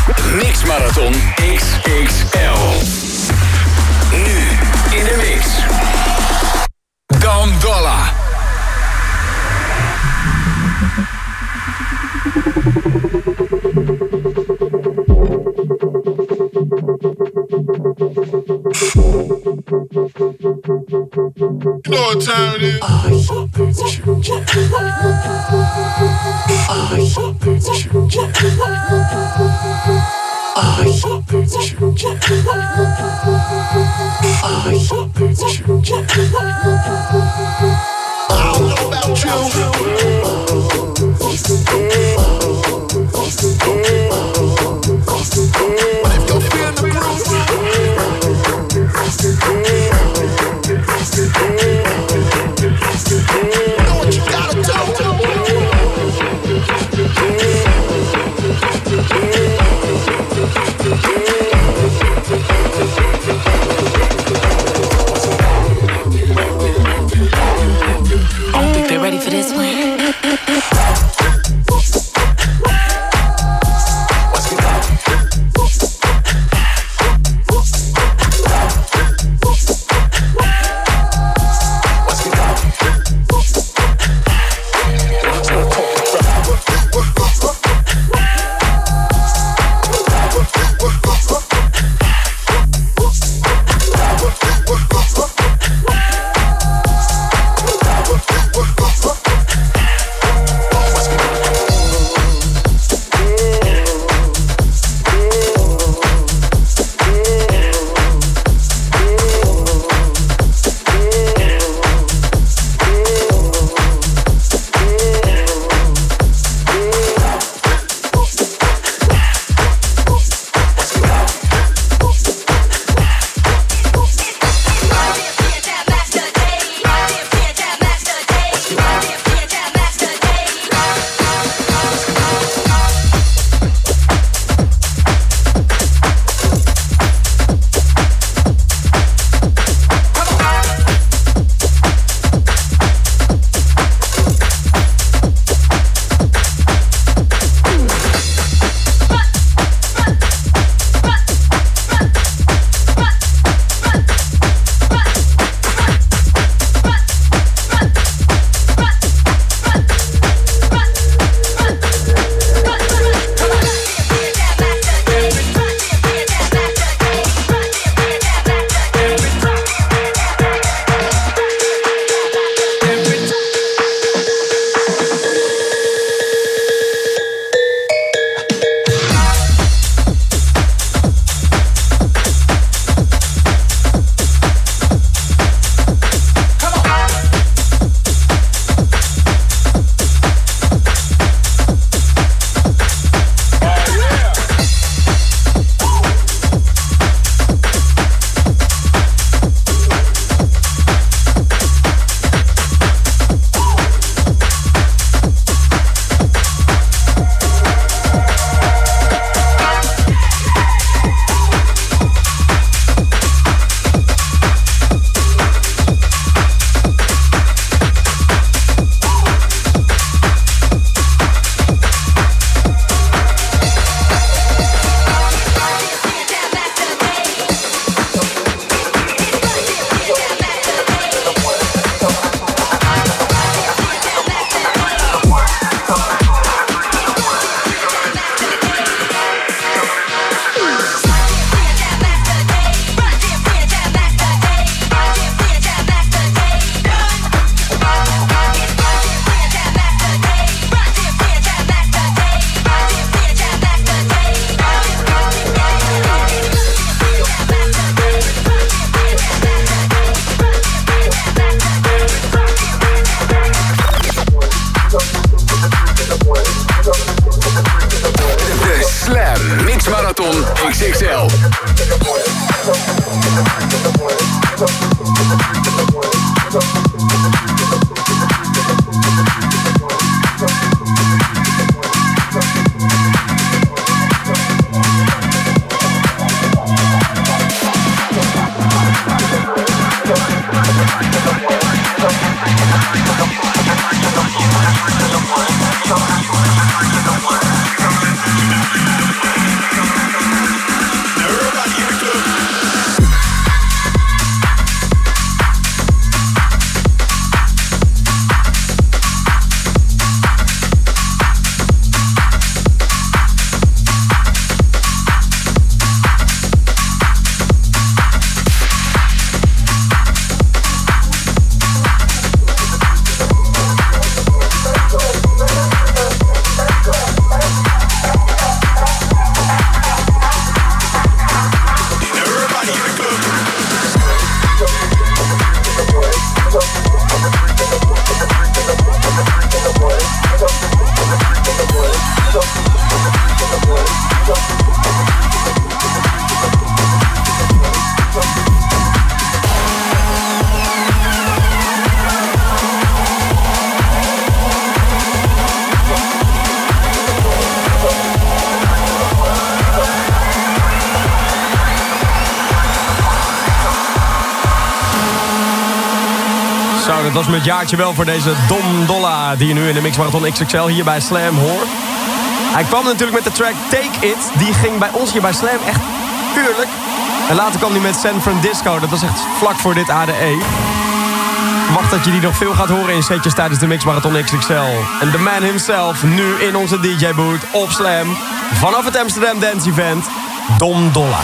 Mixmarathon XXL. Nu in de mix. Dam Dolla. You know what time it is? I don't know about you. But if you're feeling the groove, know what you gotta do. I don't think they're ready for this one. XXL. dat was me het jaartje wel voor deze Dom Dolla... die je nu in de Mix Marathon XXL hier bij Slam hoort. Hij kwam natuurlijk met de track Take It. Die ging bij ons hier bij Slam echt puurlijk. En later kwam hij met San Francisco. Dat was echt vlak voor dit ADE. Wacht dat je die nog veel gaat horen in setjes tijdens de Mix Marathon XXL. En the man himself, nu in onze DJ-boot op Slam. Vanaf het Amsterdam Dance Event, Dom Dolla.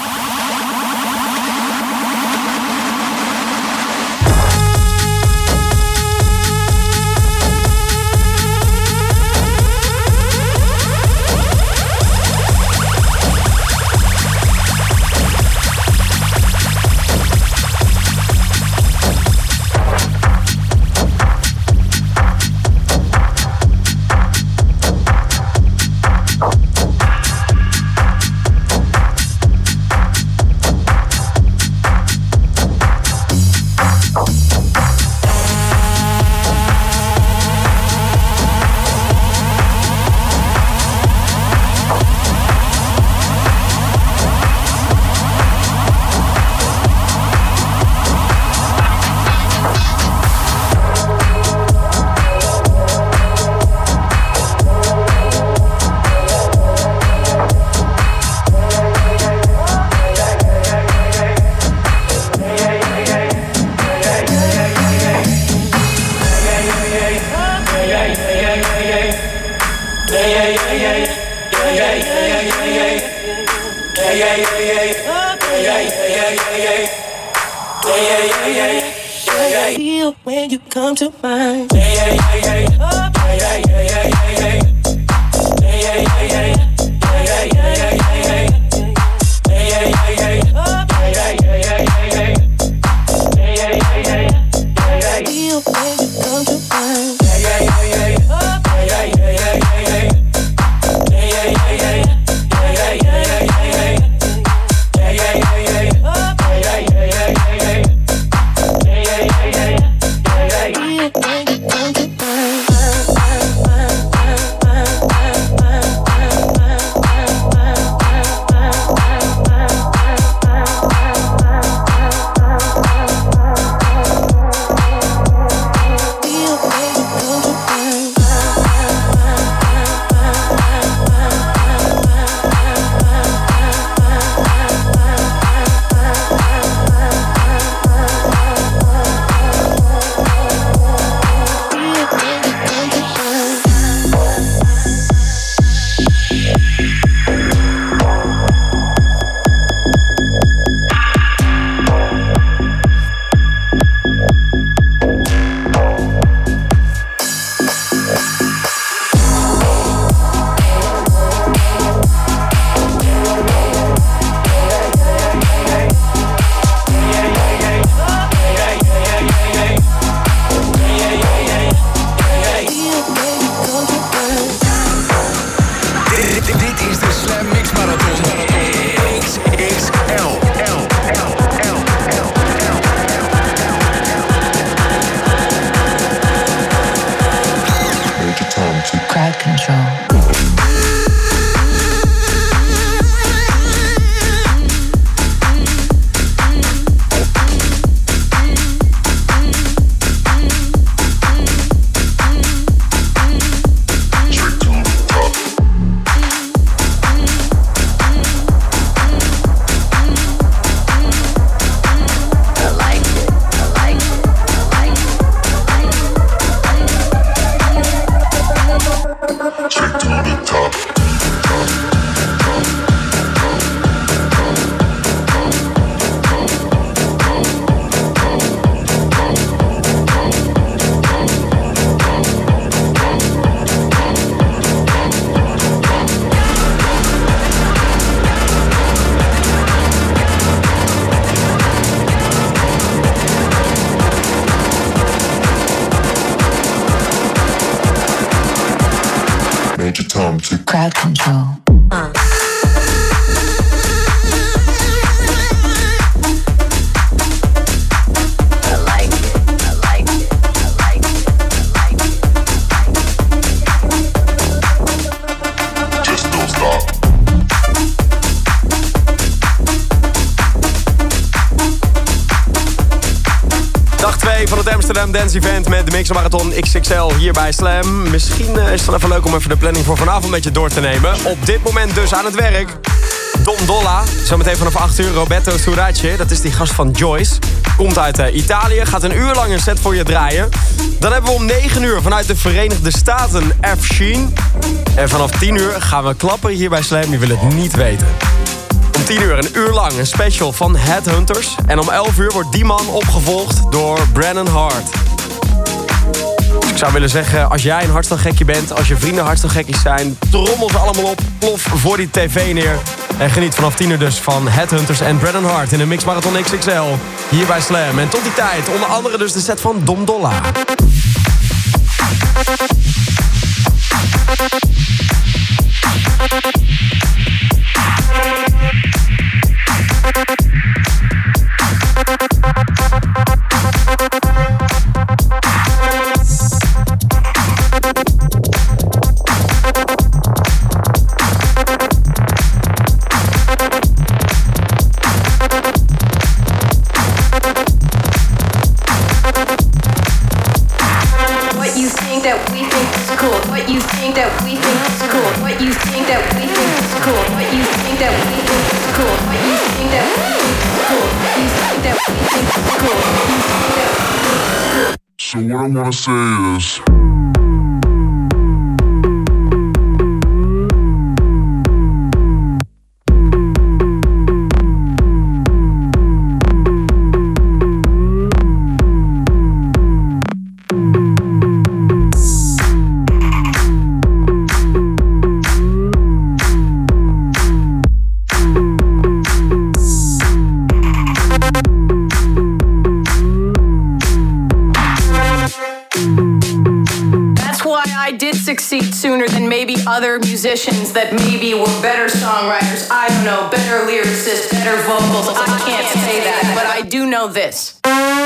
Feel when you come to mind. Crowd control. dance event met de Mix Marathon XXL hier bij Slam. Misschien is het wel even leuk om even de planning voor vanavond een beetje door te nemen. Op dit moment dus aan het werk. Dom Dolla, zometeen vanaf 8 uur Roberto Surace. Dat is die gast van Joyce. Komt uit Italië, gaat een uur lang een set voor je draaien. Dan hebben we om 9 uur vanuit de Verenigde Staten F. Sheen. En vanaf 10 uur gaan we klappen hier bij Slam. Je wil het niet weten. Om 10 uur een uur lang een special van Headhunters. En om 11 uur wordt die man opgevolgd door Brennan Hart. Dus ik zou willen zeggen, als jij een hardstylgekkie bent, als je vrienden hardstylgekkies zijn, trommel ze allemaal op, plof voor die tv neer. En geniet vanaf 10 uur dus van Headhunters en Brennan Hart in de Mix Marathon XXL hier bij Slam. En tot die tijd onder andere dus de set van Dom Dolla. So what I wanna say is succeed sooner than maybe other musicians that maybe were better songwriters, I don't know, better lyricists, better vocals. I can't say that, but I do know this.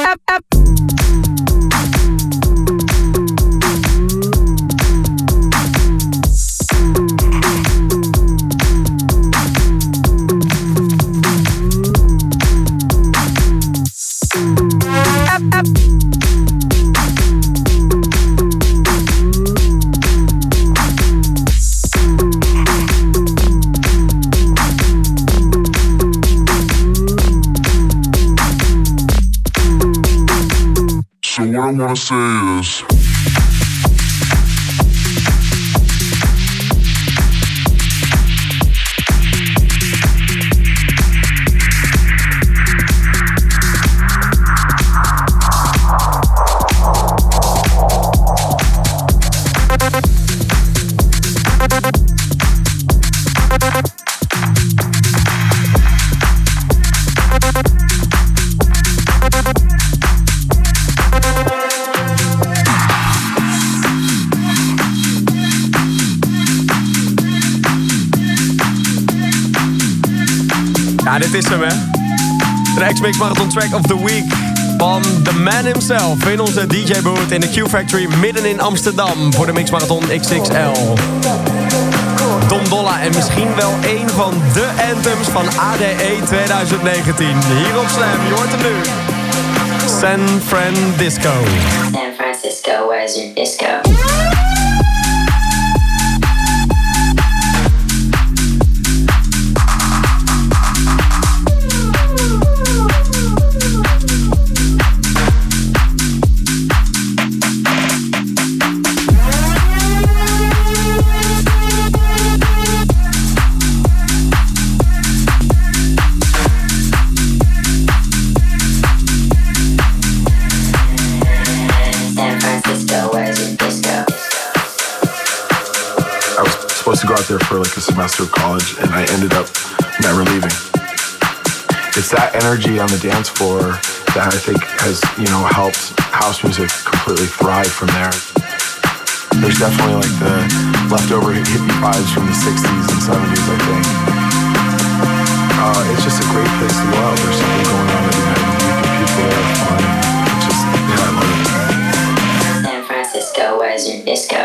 So what I wanna say is Ja, dit is hem, hè. De X-Mix Marathon Track of the Week van The Man himself in onze DJ-booth in de Q-Factory midden in Amsterdam voor de Mix Marathon XXL. Dom Dolla en misschien wel een van de anthems van ADE 2019. Hier op Slam, je hoort hem nu. San Francisco. San Francisco, where's your disco? Supposed to go out there for like a semester of college, and I ended up never leaving. It's that energy on the dance floor that I think has, helped house music completely thrive from there. There's definitely like the leftover hippie vibes from the 60s and 70s, I think. It's just a great place to go out. There's something going on every night. The people there are fun. It's just, I love it. San Francisco, where's your disco?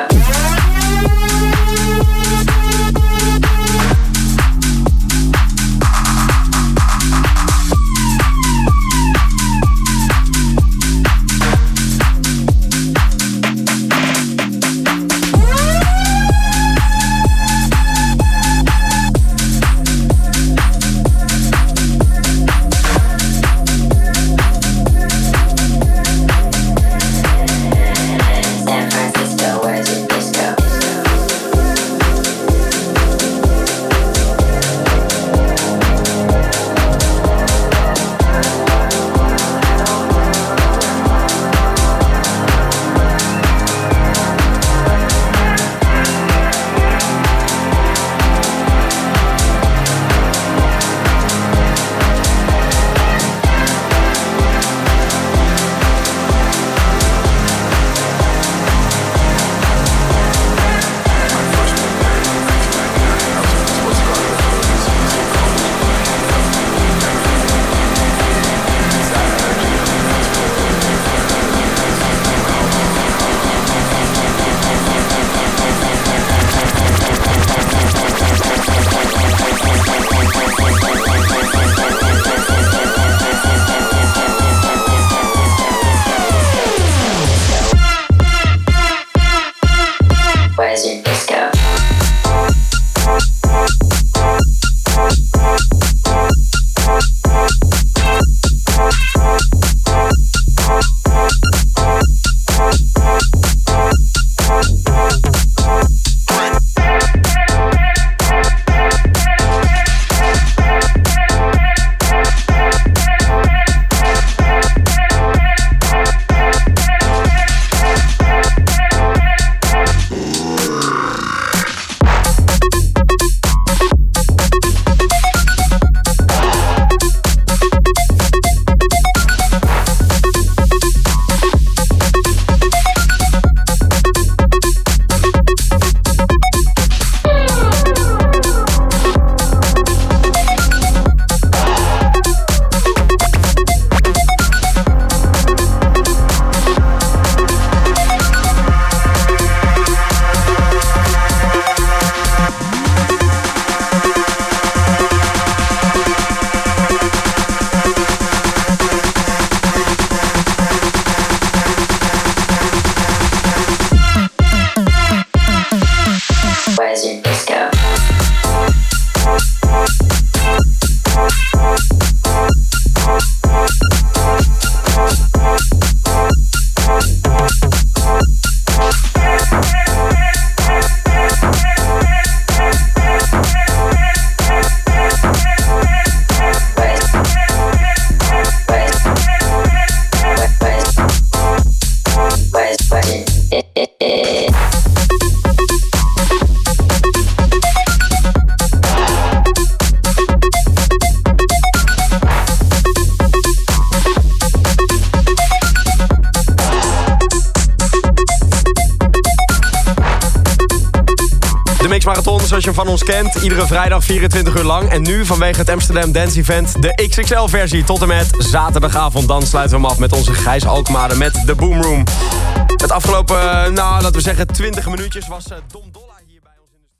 De Mix Marathon, zoals je van ons kent, iedere vrijdag 24 uur lang. En nu vanwege het Amsterdam Dance Event de XXL-versie tot en met zaterdagavond. Dan sluiten we hem af met onze Gijs Alkmaar met de Boom Room. Het afgelopen, laten we zeggen 20 minuutjes was Dom Dolla.